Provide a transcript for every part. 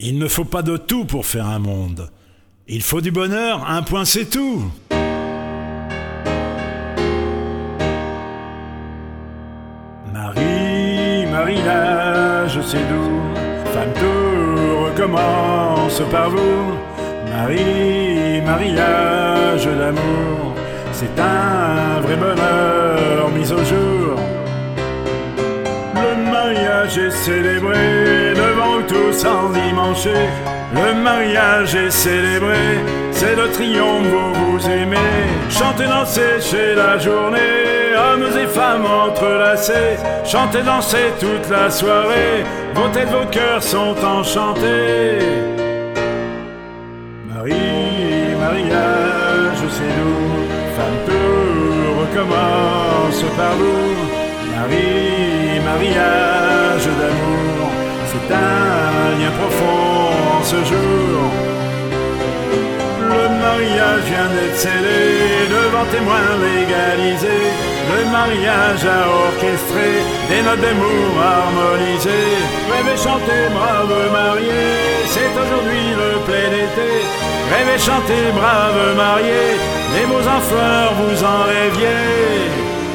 Il ne faut pas de tout pour faire un monde. Il faut du bonheur, un point c'est tout. Marie, mariage, c'est doux. Femme, tout recommence par vous. Marie, mariage d'amour, c'est un vrai bonheur mis au jour. Le mariage est célébré devant tous endimanchés. Le mariage est célébré, c'est le triomphe, vous vous aimez. Chantez, dansez chez la journée, hommes et femmes entrelacés. Chantez, dansez toute la soirée, vos têtes, vos cœurs sont enchantés. Marie, mariage, c'est nous. Femme, tout recommence par vous. Marie, mariage d'amour, c'est un lien profond ce jour. Le mariage vient d'être scellé devant témoins légalisés. Le mariage a orchestré des notes d'amour harmonisées. Rêvez, chantez, brave mariés, c'est aujourd'hui le plein été. Rêvez, chantez, brave mariés, les beaux en fleurs vous en rêviez.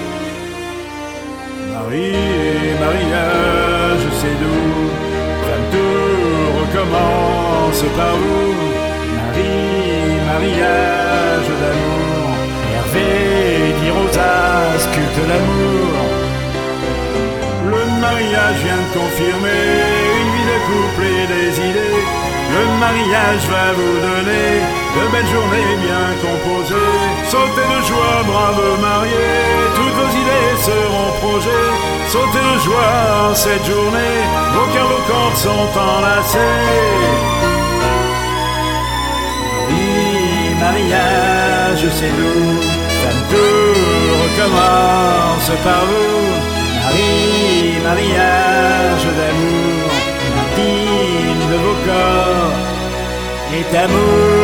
Marie, mariage, c'est doux. Femme, tout recommence par vous. Marie, mariage d'amour. Hervé, dit Rosa, sculpte l'amour. Le mariage vient de confirmer une vie de couple et des idées. Le mariage va vous donner de belles journées bien composées. Sautez de joie, brave mariés, toutes vos idées seront projets. Sautez de joie en cette journée, vos cœurs, vos corps sont enlacés. Oui, mariage, c'est nous. Femme, tout recommence par vous. Marie, mariage d'amour, l'intime de vos corps est amour.